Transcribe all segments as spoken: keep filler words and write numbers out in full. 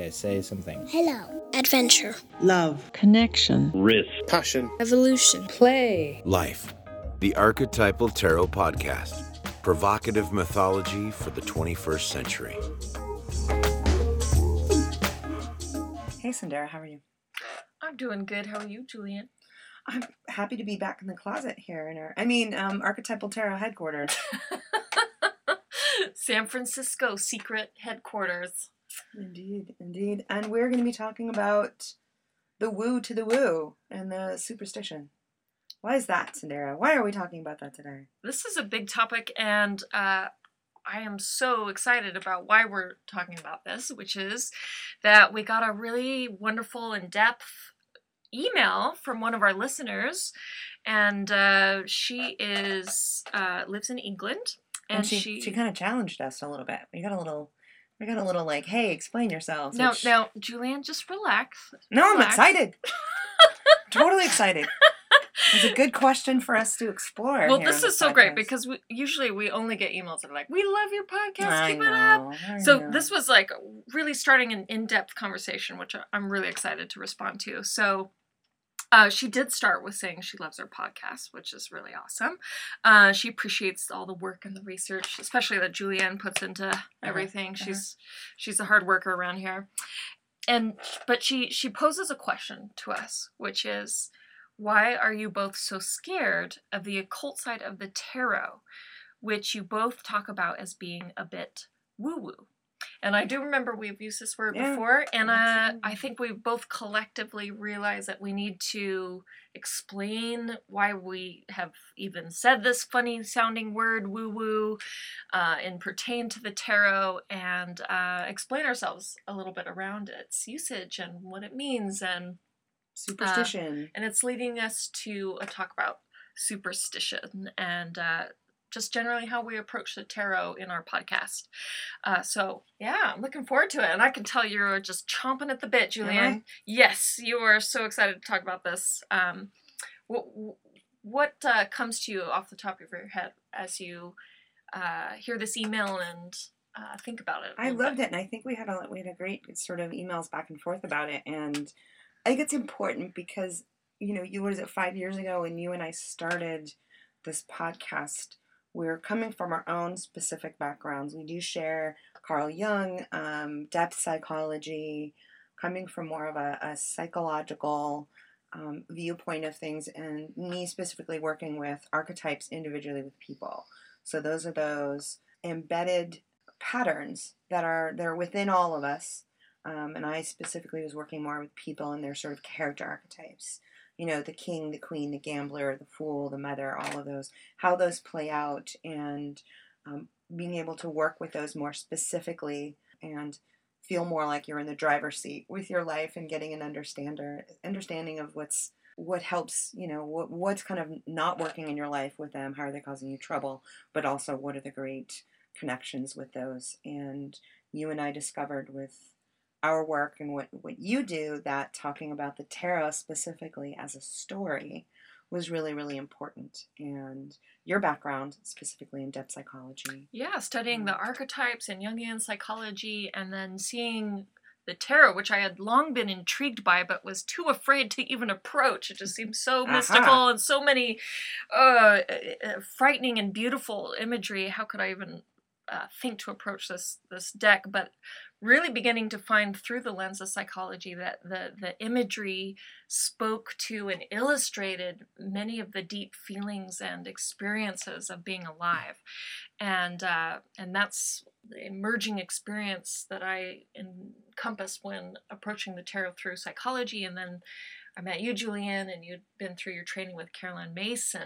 I say something. Hello. Adventure. Love. Connection. Risk. Passion. Evolution. Play. Life. The Archetypal Tarot Podcast. Provocative mythology for the twenty-first century. Hey, Sandera, how are you? I'm doing good. How are you, Julian? I'm happy to be back in the closet here in our, I mean, um, Archetypal Tarot headquarters. San Francisco secret headquarters. Indeed, indeed. And we're going to be talking about the woo to the woo and the superstition. Why is that, Sandera? Why are we talking about that today? This is a big topic, and uh, I am so excited about why we're talking about this, which is that we got a really wonderful, in-depth email from one of our listeners, and uh, she is uh, lives in England, and, and she she she kind of challenged us a little bit. We got a little, we got a little like, hey, explain yourselves. Now, which... now, Julian, just relax. No, I'm relax. excited. Totally excited. It's a good question for us to explore. Well, here this on is so podcast. great because we, usually we only get emails that are like, "We love your podcast, I keep know, it up." I So know. this was like really starting an in-depth conversation, which I'm really excited to respond to. So uh, she did start with saying she loves our podcast, which is really awesome. Uh, she appreciates all the work and the research, especially that Julianne puts into everything. Uh-huh. She's she's a hard worker around here, and but she she poses a question to us, which is, why are you both so scared of the occult side of the tarot, which you both talk about as being a bit woo-woo? And I do remember we've used this word Yeah, before, and uh, absolutely. I think we both collectively realize that we need to explain why we have even said this funny-sounding word, woo-woo, uh, and pertain to the tarot, and uh, explain ourselves a little bit around its usage and what it means, and Superstition. Uh, and it's leading us to a talk about superstition and uh, just generally how we approach the tarot in our podcast. Uh, so, yeah, I'm looking forward to it. And I can tell you're just chomping at the bit, Julian. Am I? Yes, you are so excited to talk about this. Um, what what uh, comes to you off the top of your head as you uh, hear this email and uh, think about it? I loved it, and I think we had a we had a great sort of emails back and forth about it, and I think it's important because, you know, you, what is it, five years ago when you and I started this podcast, we're coming from our own specific backgrounds. We do share Carl Jung, um, depth psychology, coming from more of a, a psychological um, viewpoint of things, and me specifically working with archetypes individually with people. So those are those embedded patterns that are they're within all of us. Um, and I specifically was working more with people and their sort of character archetypes. You know, the king, the queen, the gambler, the fool, the mother, all of those, how those play out, and um, being able to work with those more specifically and feel more like you're in the driver's seat with your life and getting an understander, understanding of what's what helps, you know, what what's kind of not working in your life with them, how are they causing you trouble, but also what are the great connections with those. And you and I discovered with our work and what, what you do, that talking about the tarot specifically as a story was really, really important. And your background specifically in depth psychology. Yeah, studying the archetypes and Jungian psychology, and then seeing the tarot, which I had long been intrigued by, but was too afraid to even approach. It just seemed so Aha. mystical and so many uh, uh, frightening and beautiful imagery. How could I even uh, think to approach this this deck? But really beginning to find through the lens of psychology that the, the imagery spoke to and illustrated many of the deep feelings and experiences of being alive. And uh, and that's the emerging experience that I encompass when approaching the tarot through psychology. And then I met you, Julianne, and you'd been through your training with Caroline Mason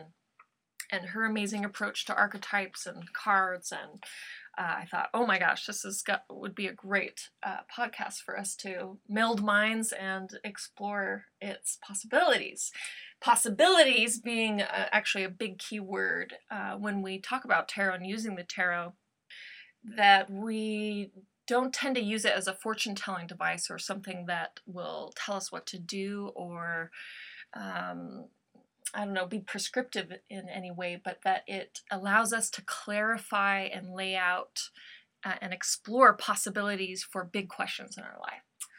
and her amazing approach to archetypes and cards. And Uh, I thought, oh my gosh, this is got, would be a great uh, podcast for us to meld minds and explore its possibilities. Possibilities being uh, actually a big key word uh, when we talk about tarot and using the tarot, that we don't tend to use it as a fortune-telling device or something that will tell us what to do or um, I don't know, be prescriptive in any way, but that it allows us to clarify and lay out uh, and explore possibilities for big questions in our life.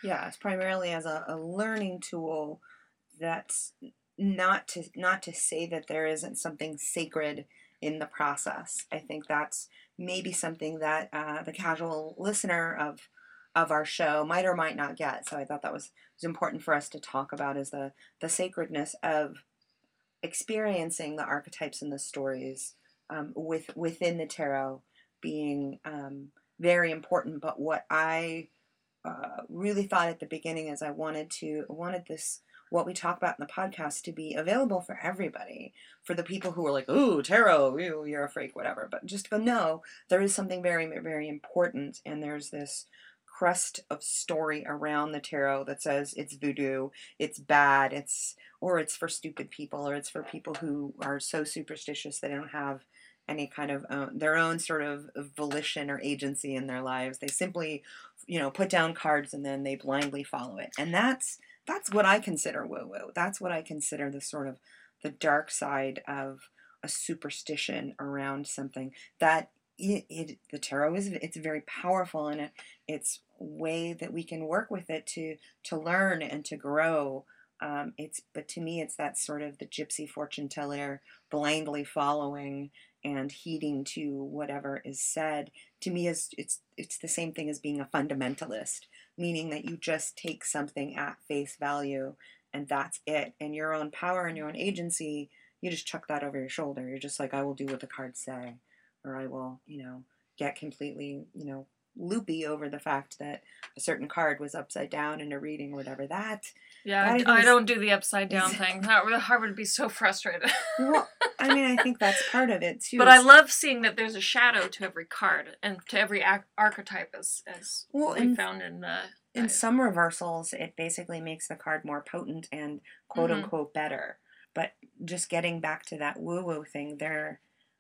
Yeah, it's primarily as a, a learning tool. That's not to not to say that there isn't something sacred in the process. I think that's maybe something that uh, the casual listener of of our show might or might not get. So I thought that was, was important for us to talk about, is the the sacredness of experiencing the archetypes and the stories um, with within the tarot being um, very important. But what I uh, really thought at the beginning is I wanted to wanted this, what we talk about in the podcast, to be available for everybody, for the people who are like, ooh, tarot, ooh, you're a freak, whatever. But just go, no, there is something very, very important, and there's this crust of story around the tarot that says it's voodoo, it's bad, it's or it's for stupid people, or it's for people who are so superstitious they don't have any kind of uh, their own sort of volition or agency in their lives. They simply, you know, put down cards and then they blindly follow it. And that's that's what I consider woo-woo. That's what I consider the sort of the dark side of a superstition around something that it, it the tarot is, it's very powerful, and it, it's a way that we can work with it to to learn and to grow. Um, it's but to me, it's that sort of the gypsy fortune teller blindly following and heeding to whatever is said. To me, is it's it's the same thing as being a fundamentalist, meaning that you just take something at face value and that's it. And your own power and your own agency, you just chuck that over your shoulder. You're just like, I will do what the cards say, or I will, you know, get completely, you know, loopy over the fact that a certain card was upside down in a reading or whatever. That Yeah, that I is, don't do the upside down thing. That would, I would be so frustrated. well, I mean, I think that's part of it too. But I love seeing that there's a shadow to every card and to every ac- archetype, as as Well, we in- found in uh, In uh, some reversals, it basically makes the card more potent and quote Mhm. unquote better. But just getting back to that woo woo thing, there,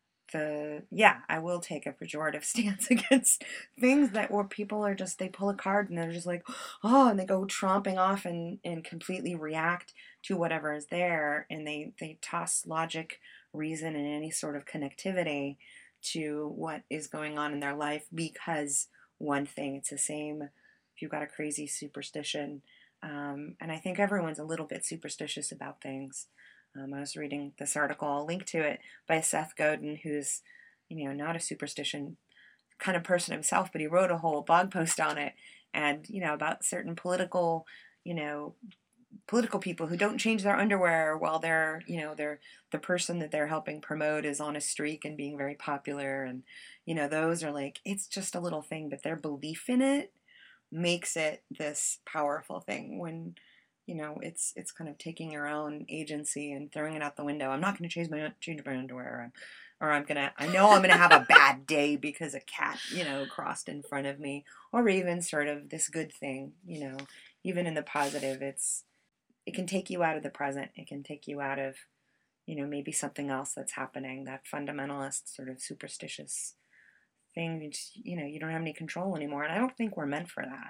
the yeah, I will take a pejorative stance against things that where people are just, they pull a card and they're just like, oh, and they go tromping off and and completely react to whatever is there, and they they toss logic, reason, and any sort of connectivity to what is going on in their life because one thing. It's the same if you've got a crazy superstition. Um, and I think everyone's a little bit superstitious about things. Um, I was reading this article, I'll link to it, by Seth Godin, who's, you know, not a superstition kind of person himself, but he wrote a whole blog post on it, and, you know, about certain political, you know, political people who don't change their underwear while they're, you know, they're the person that they're helping promote is on a streak and being very popular, and, you know, those are like, it's just a little thing, but their belief in it makes it this powerful thing when, you know, it's it's kind of taking your own agency and throwing it out the window. I'm not going to change my change my underwear, or, or I'm gonna. I know I'm gonna have a bad day because a cat, you know, crossed in front of me, or even sort of this good thing, you know, even in the positive, it's it can take you out of the present. It can take you out of, you know, maybe something else that's happening. That fundamentalist sort of superstitious thing. It's, you know, you don't have any control anymore, and I don't think we're meant for that.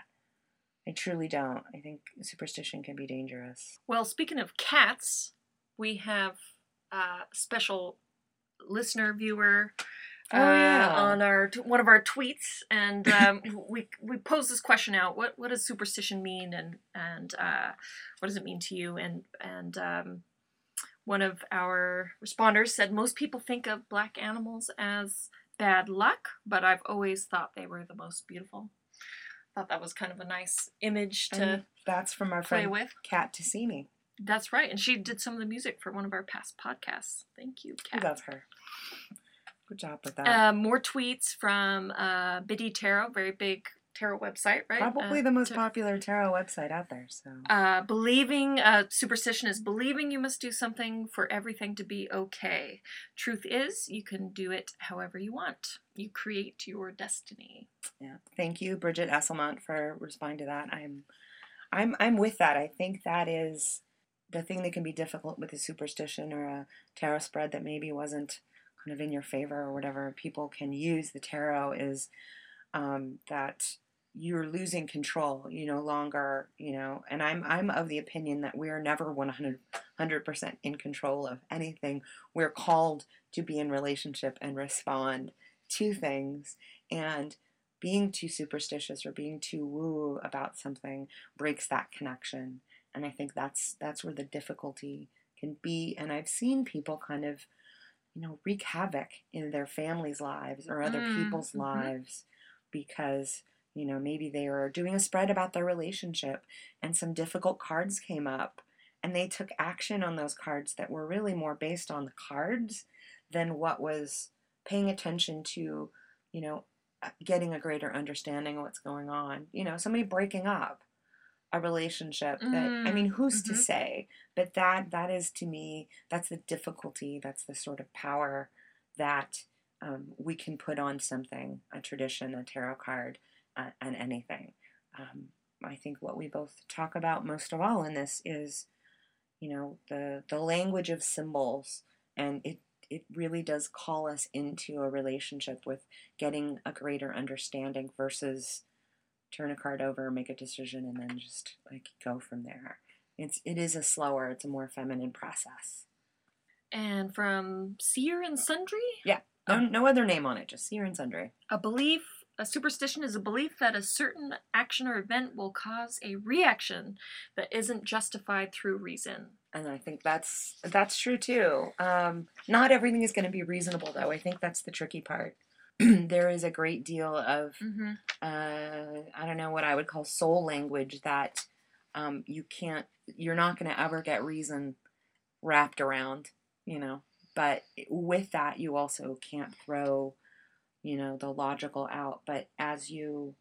I truly don't. I think superstition can be dangerous. Well, speaking of cats, we have a special listener viewer uh, Oh, yeah. on our one of our tweets, and um, we we posed this question out: what what does superstition mean, and and uh, what does it mean to you? And and um, one of our responders said most people think of black animals as bad luck, but I've always thought they were the most beautiful. Thought that was kind of a nice image to And that's from our play friend with. Kat Tassini. That's right, and she did some of the music for one of our past podcasts. Thank you, We Kat. love her. Good job with that. Uh, more tweets from uh, Biddy Tarot, very big tarot website, right? Probably uh, the most tar- popular tarot website out there. So Uh, believing, uh, superstition is believing you must do something for everything to be okay. Truth is, you can do it however you want. You create your destiny. yeah, thank you, Bridget Esselmont, for responding to that. I'm, I'm, I'm with that. I think that is the thing that can be difficult with a superstition or a tarot spread that maybe wasn't kind of in your favor or whatever. People can use the tarot is um, that you're losing control. You no longer, you know, and I'm I'm of the opinion that we're never one hundred percent in control of anything. We're called to be in relationship and respond to things. And being too superstitious or being too woo about something breaks that connection. And I think that's that's where the difficulty can be. And I've seen people kind of, you know, wreak havoc in their families' lives or other people's Mm-hmm. lives because, you know, maybe they were doing a spread about their relationship and some difficult cards came up and they took action on those cards that were really more based on the cards than what was paying attention to, you know, getting a greater understanding of what's going on. You know, somebody breaking up a relationship that, I mean, who's to Mm-hmm. say? But that that is, to me, that's the difficulty, that's the sort of power that um, we can put on something, a tradition, a tarot card, uh, and anything. Um, I think what we both talk about most of all in this is, you know, the the language of symbols, and it it really does call us into a relationship with getting a greater understanding versus turn a card over, make a decision, and then just like go from there. It's it is a slower, it's a more feminine process. And from Seer and Sundry? Yeah, no, no other name on it, just Seer and Sundry. A belief, a superstition is a belief that a certain action or event will cause a reaction that isn't justified through reason. And I think that's that's true too. Um, not everything is going to be reasonable, though. I think that's the tricky part. There is a great deal of, Mm-hmm. uh, I don't know what I would call soul language that um, you can't, you're not going to ever get reason wrapped around, you know. But with that, you also can't throw, you know, the logical out. But as you,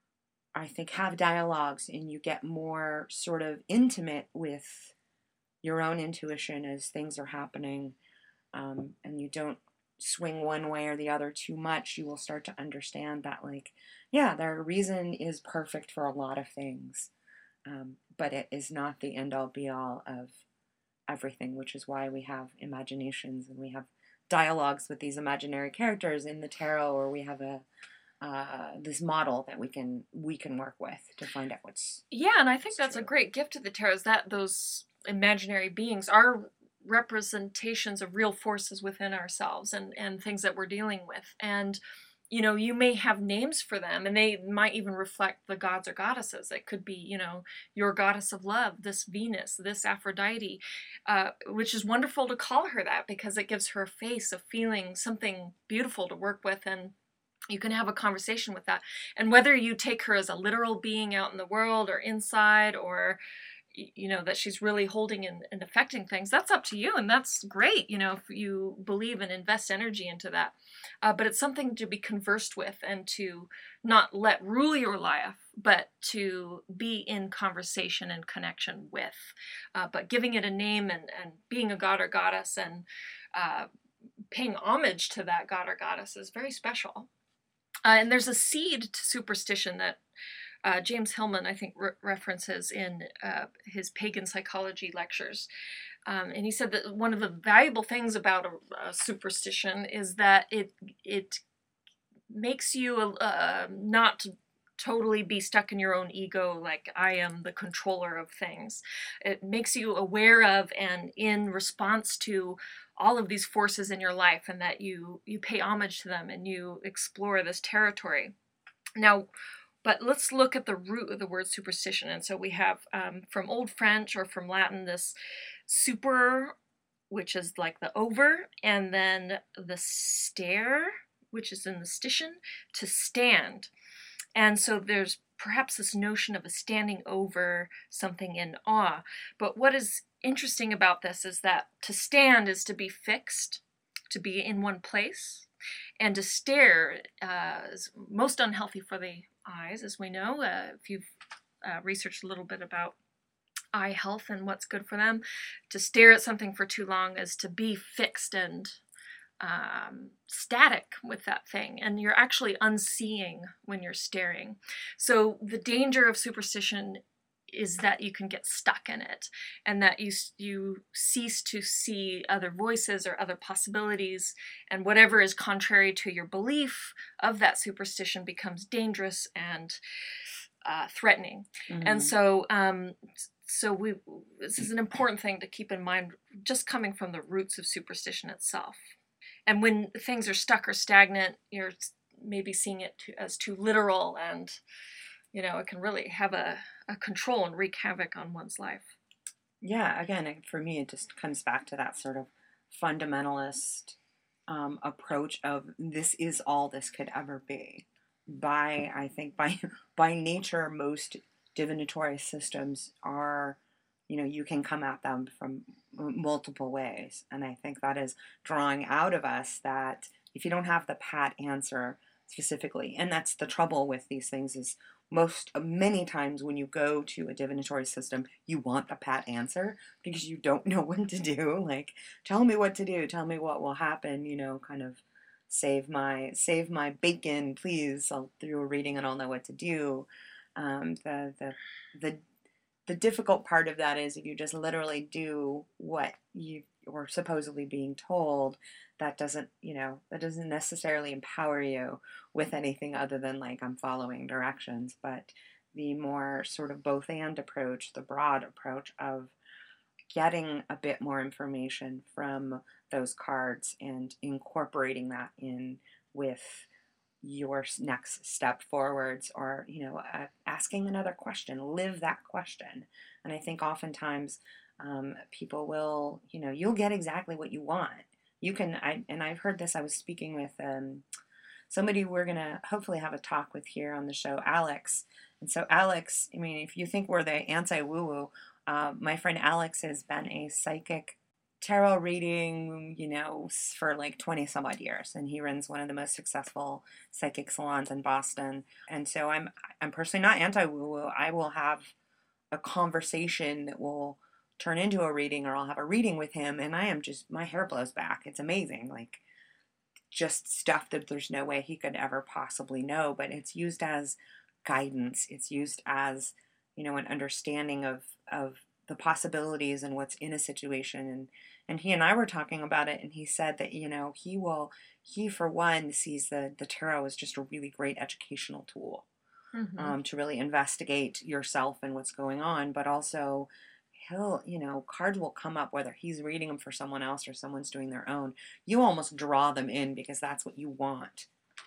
I think, have dialogues and you get more sort of intimate with your own intuition as things are happening, um, and you don't swing one way or the other too much, you will start to understand that, like, yeah, their reason is perfect for a lot of things, um, but it is not the end all be all of everything, which is why we have imaginations and we have dialogues with these imaginary characters in the tarot, or we have a uh, this model that we can we can work with to find out what's Yeah, and I think what's that's a true. great gift to the tarot is that those imaginary beings are representations of real forces within ourselves and, and things that we're dealing with. And, you know, you may have names for them and they might even reflect the gods or goddesses. It could be, you know, your goddess of love, this Venus, this Aphrodite, uh, which is wonderful to call her that because it gives her a face of feeling something beautiful to work with, and you can have a conversation with that. And whether you take her as a literal being out in the world or inside, or you know that she's really holding and, and affecting things, that's up to you, and that's great, you know, if you believe and invest energy into that. Uh, but it's something to be conversed with and to not let rule your life, but to be in conversation and connection with, uh, but giving it a name and, and being a god or goddess and uh, paying homage to that god or goddess is very special. Uh, and there's a seed to superstition that uh, James Hillman, I think, re- references in uh, his pagan psychology lectures. Um, and he said that one of the valuable things about a, a superstition is that it it makes you uh, not totally be stuck in your own ego, like I am the controller of things. It makes you aware of and in response to all of these forces in your life, and that you you pay homage to them and you explore this territory. Now, but let's look at the root of the word superstition. And so we have um, from Old French or from Latin this super, which is like the over, and then the stare, which is in the stition, to stand. And so there's perhaps this notion of a standing over something in awe. But what is interesting about this is that to stand is to be fixed, to be in one place, and to stare uh, is most unhealthy for the eyes, as we know. Uh, if you've uh, researched a little bit about eye health and what's good for them, to stare at something for too long is to be fixed and um, static with that thing, and you're actually unseeing when you're staring. So the danger of superstition is that you can get stuck in it, and that you you cease to see other voices or other possibilities, and whatever is contrary to your belief of that superstition becomes dangerous and uh, threatening. Mm-hmm. And so um, so we this is an important thing to keep in mind, just coming from the roots of superstition itself. And when things are stuck or stagnant, you're maybe seeing it to, as too literal, and you know, it can really have a, a control and wreak havoc on one's life. Yeah, again, it- for me, it just comes back to that sort of fundamentalist um, approach of this is all this could ever be. By, I think, by by nature, most divinatory systems are, you know, you can come at them from m- multiple ways. And I think that is drawing out of us that if you don't have the pat answer specifically, and that's the trouble with these things is most many times when you go to a divinatory system you want the pat answer because you don't know what to do, like tell me what to do, tell me what will happen, you know, kind of save my save my bacon please, I'll do a reading and I'll know what to do. um, the the the the difficult part of that is if you just literally do what you were supposedly being told, that doesn't, you know, that doesn't necessarily empower you with anything other than like I'm following directions. But the more sort of both and approach, the broad approach of getting a bit more information from those cards and incorporating that in with your next step forwards, or you know, uh, asking another question, live that question. And I think oftentimes um, people will, you know, you'll get exactly what you want. You can I and I've heard this, I was speaking with um, somebody we're going to hopefully have a talk with here on the show, Alex. And so Alex, I mean, if you think we're the anti woo woo, uh, my friend Alex has been a psychic tarot reading, you know, for like twenty some odd years, and he runs one of the most successful psychic salons in Boston. And so I'm I'm personally not anti woo woo. I will have a conversation that will turn into a reading, or I'll have a reading with him, and I am just, my hair blows back. It's amazing, like just stuff that there's no way he could ever possibly know, but it's used as guidance. It's used as, you know, an understanding of of the possibilities and what's in a situation. And and he and I were talking about it, and he said that, you know, he will he for one sees the the tarot as just a really great educational tool, Mm-hmm. um, to really investigate yourself and what's going on, but also he'll, you know, cards will come up whether he's reading them for someone else or someone's doing their own. You almost draw them in because that's what you want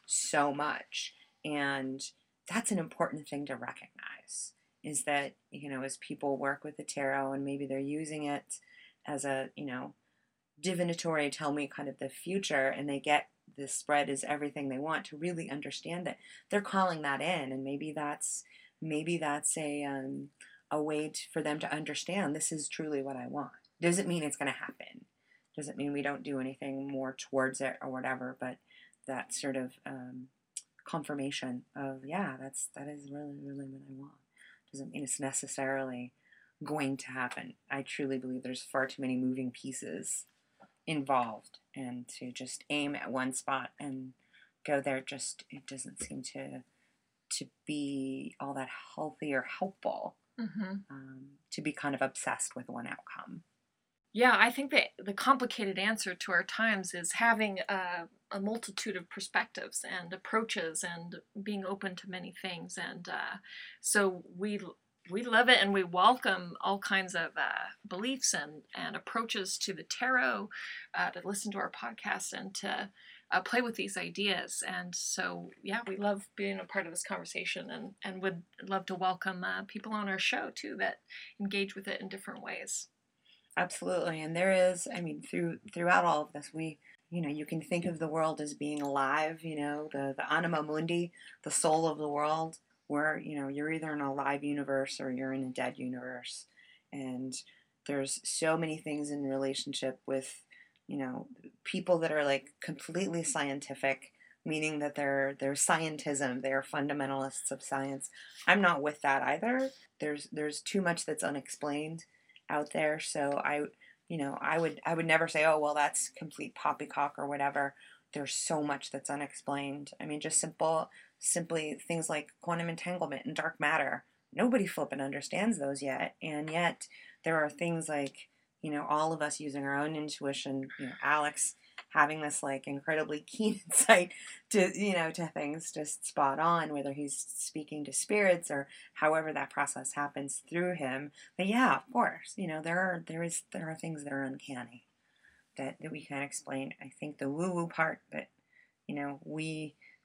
so much. And that's an important thing to recognize, is that, you know, as people work with the tarot and maybe they're using it as a, you know, divinatory tell me kind of the future, and they get the spread is everything they want, to really understand that they're calling that in. And maybe that's maybe that's a um, a way to, for them to understand this is truly what I want. Doesn't mean it's going to happen. Doesn't mean we don't do anything more towards it or whatever. But that sort of um, confirmation of, yeah, that's that is really really what I want. Doesn't mean it's necessarily going to happen. I truly believe there's far too many moving pieces involved, and to just aim at one spot and go there, just it doesn't seem to to be all that healthy or helpful. Mm-hmm. Um, to be kind of obsessed with one outcome. Yeah, I think that the complicated answer to our times is having a, a multitude of perspectives and approaches and being open to many things. And uh, so we we love it, and we welcome all kinds of uh, beliefs and, and approaches to the tarot, uh, to listen to our podcast and to uh, play with these ideas. And so, yeah, we love being a part of this conversation, and, and would love to welcome uh, people on our show, too, that engage with it in different ways. Absolutely. And there is, I mean, through throughout all of this, we, you know, you can think of the world as being alive, you know, the, the anima mundi, the soul of the world, where, you know, you're either in a live universe or you're in a dead universe. And there's so many things in relationship with, you know, people that are like completely scientific, meaning that they're they're scientism, they're fundamentalists of science. I'm not with that either. There's there's too much that's unexplained out there. So I, you know, I would I would never say, oh well, that's complete poppycock or whatever. There's so much that's unexplained. I mean, just simple, simply things like quantum entanglement and dark matter. Nobody flippin' understands those yet, and yet there are things like, you know, all of us using our own intuition. You know, Alex having this like incredibly keen insight to, you know, to things just spot on, whether he's speaking to spirits or however that process happens through him. But yeah, of course, you know, there are there is there are things that are uncanny that, that we can't explain. I think the woo woo part that, you know, we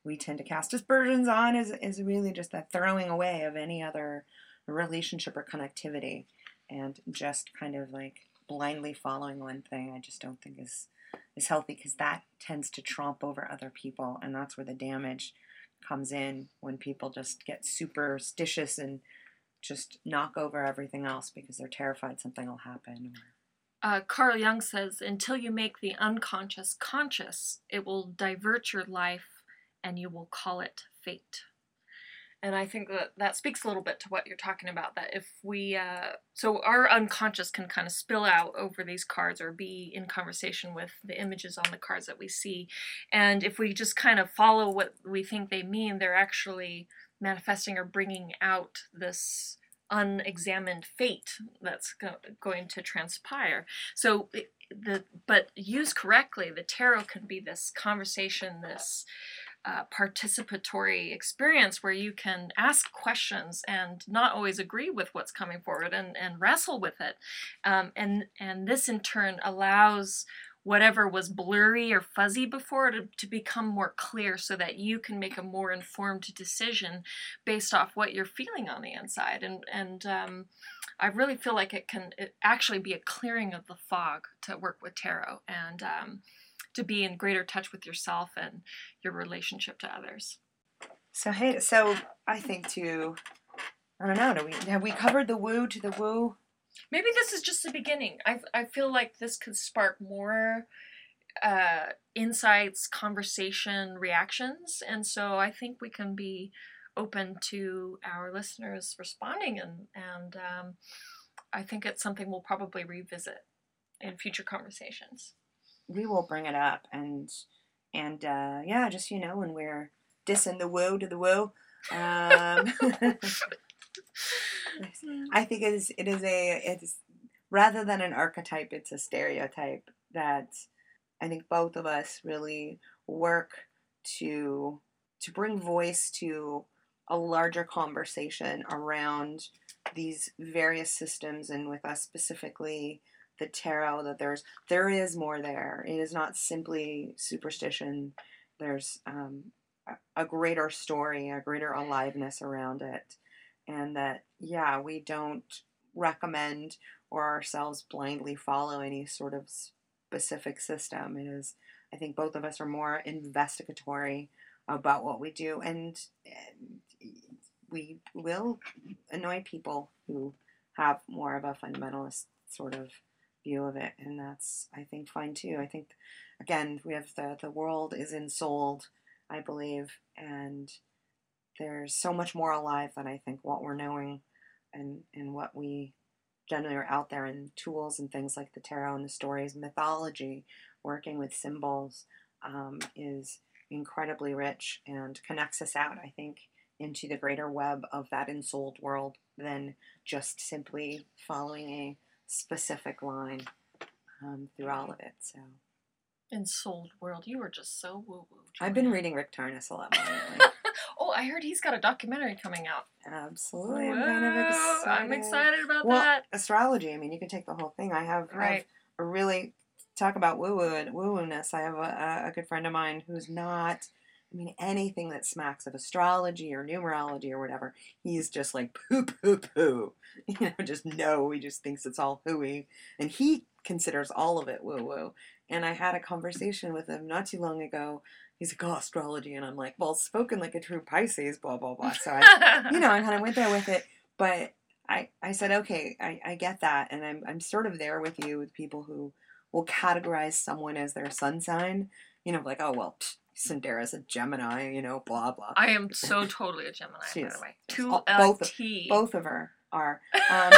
we tend to cast aspersions on is, is really just the throwing away of any other relationship or connectivity, and just kind of like blindly following one thing, I just don't think is is healthy, because that tends to trump over other people, and that's where the damage comes in, when people just get superstitious and just knock over everything else because they're terrified something will happen. Uh, Carl Jung says, until you make the unconscious conscious, it will divert your life and you will call it fate. And I think that that speaks a little bit to what you're talking about, that if we, uh, so our unconscious can kind of spill out over these cards or be in conversation with the images on the cards that we see. And if we just kind of follow what we think they mean, they're actually manifesting or bringing out this unexamined fate that's go- going to transpire. So it, the but used correctly, the tarot can be this conversation, this uh, participatory experience where you can ask questions and not always agree with what's coming forward, and, and wrestle with it. Um, and, and this in turn allows whatever was blurry or fuzzy before to, to become more clear, so that you can make a more informed decision based off what you're feeling on the inside. And, and um, I really feel like it can it actually be a clearing of the fog to work with tarot, and um, to be in greater touch with yourself and your relationship to others. So, hey, so I think to, I don't know, do we, have we covered the woo to the woo? Maybe this is just the beginning. I I feel like this could spark more uh, insights, conversation, reactions. And so I think we can be open to our listeners responding. And, and um, I think it's something we'll probably revisit in future conversations. We will bring it up, and and uh, yeah, just, you know, when we're dissing the woo to the woo, um, I think it is it is a it's rather than an archetype, it's a stereotype that I think both of us really work to to bring voice to a larger conversation around these various systems, and with us specifically the tarot, that there's there is more there. It is not simply superstition. There's um, a greater story, a greater aliveness around it, and that, yeah, we don't recommend or ourselves blindly follow any sort of specific system. It is, I think both of us are more investigatory about what we do, and, and we will annoy people who have more of a fundamentalist sort of view of it, and that's, I think, fine too. I think, again, we have the the world is ensouled, I believe, and there's so much more alive than I think what we're knowing, and and what we generally are out there in tools and things like the tarot and the stories, mythology, working with symbols, um, is incredibly rich and connects us out, I think, into the greater web of that ensouled world than just simply following a specific line um, through all of it. So, Ensouled world, you were just so woo woo. I've been reading Rick Tarnas a lot more lately. Oh, I heard he's got a documentary coming out. Absolutely, Whoa, I'm kind of excited. I'm excited about well, that. Astrology. I mean, you can take the whole thing. I have, Right. I have a really talk about woo woo and woo woo-ness. I have a, a good friend of mine who's not. I mean, anything that smacks of astrology or numerology or whatever, he's just like poo poo poo. You know, just no. He just thinks it's all hooey, and he considers all of it woo woo. And I had a conversation with him not too long ago. He's like, oh, astrology. And I'm like, well, spoken like a true Pisces, blah, blah, blah. So, I, you know, I kind of went there with it. But I, I said, okay, I, I get that. And I'm, I'm sort of there with you with people who will categorize someone as their sun sign. You know, like, oh, well, psh, Sindara's a Gemini, you know, blah, blah. I am so totally a Gemini, She by is. the way. Yes. To All- a both of- T. Both of her are. Um,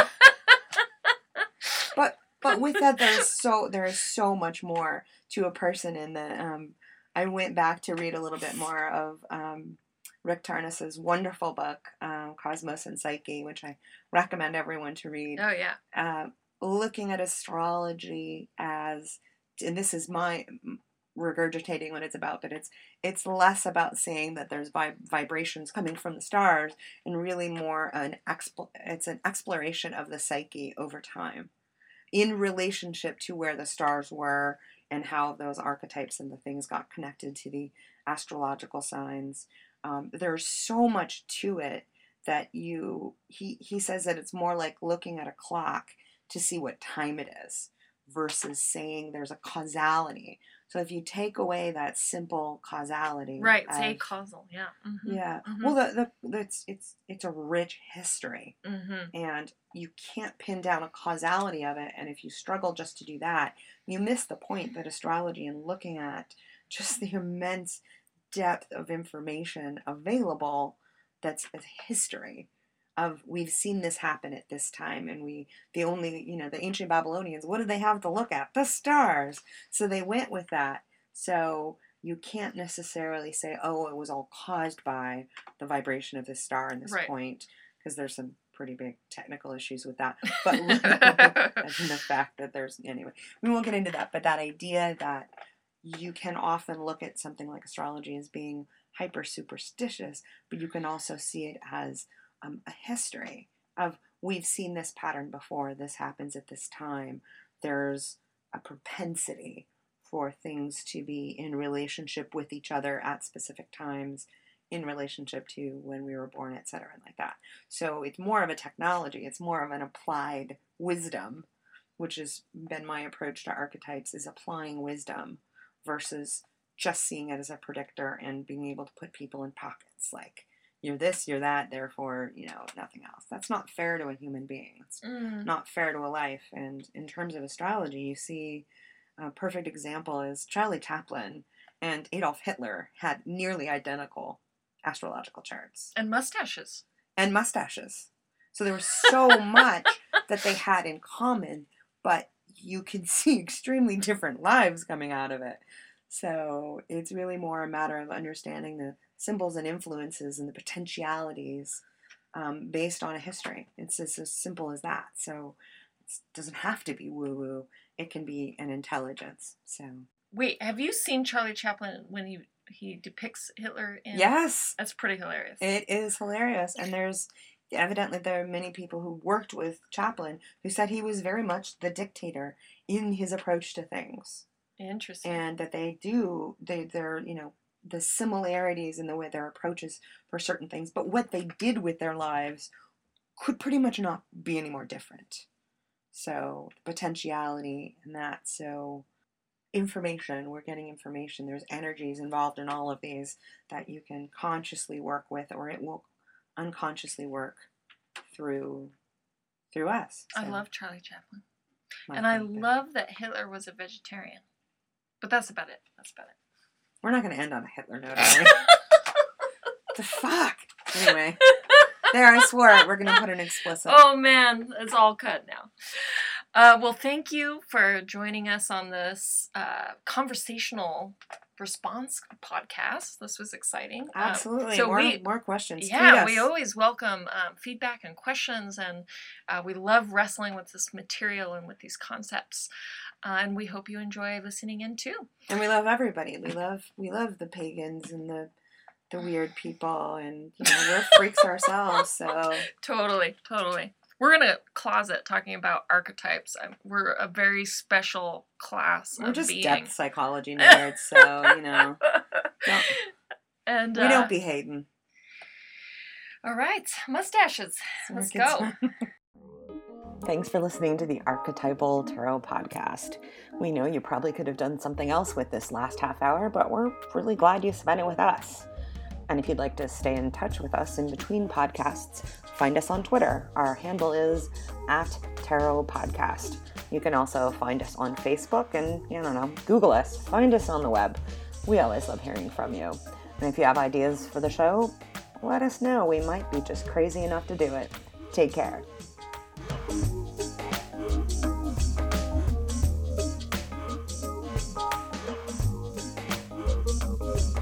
but but with that, there's so there is so much more to a person in that. Um, I went back to read a little bit more of um, Rick Tarnas's wonderful book, um, Cosmos and Psyche, which I recommend everyone to read. Oh, yeah. Uh, looking at astrology as, and this is my regurgitating what it's about, but it's it's less about saying that there's vib- vibrations coming from the stars, and really more an expl- it's an exploration of the psyche over time in relationship to where the stars were and how those archetypes and the things got connected to the astrological signs. Um, there's so much to it that you, he, he says that it's more like looking at a clock to see what time it is versus saying there's a causality. So if you take away that simple causality, right? of, Say causal, yeah, mm-hmm. yeah. Mm-hmm. Well, the the it's it's it's a rich history, mm-hmm. and you can't pin down a causality of it. And if you struggle just to do that, you miss the point that astrology and looking at just the immense depth of information available. That's a history of we've seen this happen at this time, and we the only you know the ancient Babylonians, what did they have to look at? The stars. So they went with that. So you can't necessarily say, oh, it was all caused by the vibration of this star in this right. point, because there's some pretty big technical issues with that. But and the fact that there's anyway, we won't get into that. But that idea that you can often look at something like astrology as being hyper superstitious, but you can also see it as um, a history of we've seen this pattern before, this happens at this time. There's a propensity for things to be in relationship with each other at specific times, in relationship to when we were born, et cetera, and like that. So it's more of a technology, it's more of an applied wisdom, which has been my approach to archetypes, is applying wisdom versus just seeing it as a predictor and being able to put people in pockets. Like, you're this, you're that, therefore, you know, nothing else. That's not fair to a human being. It's mm. not fair to a life. And in terms of astrology, you see a perfect example is Charlie Chaplin and Adolf Hitler had nearly identical astrological charts. And mustaches. And mustaches. So there was so much that they had in common, but you can see extremely different lives coming out of it. So it's really more a matter of understanding the symbols and influences and the potentialities um, based on a history. It's just as simple as that. So it doesn't have to be woo-woo. It can be an intelligence. So wait, have you seen Charlie Chaplin when he he depicts Hitler? In... Yes, that's pretty hilarious. It is hilarious, and there's evidently there are many people who worked with Chaplin who said he was very much the dictator in his approach to things. Interesting. And that they do, they, they're, you know, the similarities in the way their approaches for certain things, but what they did with their lives could pretty much not be any more different. So, potentiality and that, so information, we're getting information, there's energies involved in all of these that you can consciously work with, or it will unconsciously work through, through us. So, I love Charlie Chaplin. And I love that Hitler was a vegetarian. But that's about it. That's about it. We're not going to end on a Hitler note, are we? The fuck? Anyway. There, I swore it. We're going to put an explicit. Oh, man. It's all cut now. Uh, well, thank you for joining us on this uh, conversational response podcast. This was exciting. Absolutely. Um, so more, we, more questions. Yeah, we always welcome um, feedback and questions, and uh, we love wrestling with this material and with these concepts. Uh, and we hope you enjoy listening in too. And we love everybody. We love we love the pagans and the the weird people, and you know we're freaks ourselves. So totally, totally. We're in a closet talking about archetypes. I'm, we're a very special class we're of just being. depth psychology nerds. So you know, don't, and we uh, don't be hating. All right, mustaches. Let's go. Thanks for listening to the Archetypal Tarot Podcast. We know you probably could have done something else with this last half hour, but we're really glad you spent it with us. And if you'd like to stay in touch with us in between podcasts, find us on Twitter. Our handle is at Tarot Podcast. You can also find us on Facebook and, I don't know, Google us. Find us on the web. We always love hearing from you. And if you have ideas for the show, let us know. We might be just crazy enough to do it. Take care. Thank you.